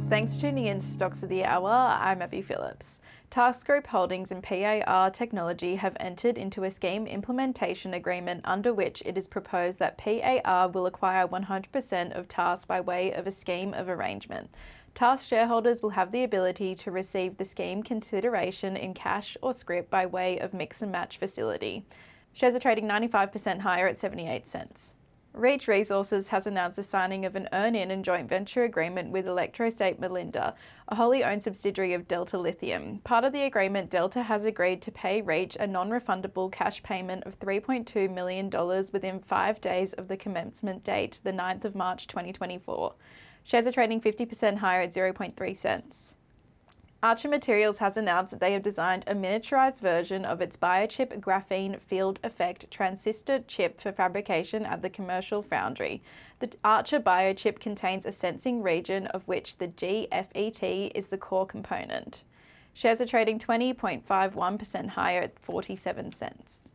Thanks for tuning in to Stocks of the Hour. I'm Abby Phillips. Task Group Holdings and PAR Technology have entered into a scheme implementation agreement under which it is proposed that PAR will acquire 100% of Task by way of a scheme of arrangement. Task shareholders will have the ability to receive the scheme consideration in cash or scrip by way of mix and match facility. Shares are trading 95% higher at 78 cents. Reach Resources has announced the signing of an earn-in and joint venture agreement with Electrostate Melinda, a wholly owned subsidiary of Delta Lithium. Part of the agreement, Delta has agreed to pay Reach a non-refundable cash payment of $3.2 million within 5 days of the commencement date, the 9th of March 2024. Shares are trading 50% higher at 0.3 cents. Archer Materials has announced that they have designed a miniaturized version of its biochip graphene field effect transistor chip for fabrication at the commercial foundry. The Archer biochip contains a sensing region of which the GFET is the core component. Shares are trading 20.51% higher at 47 cents.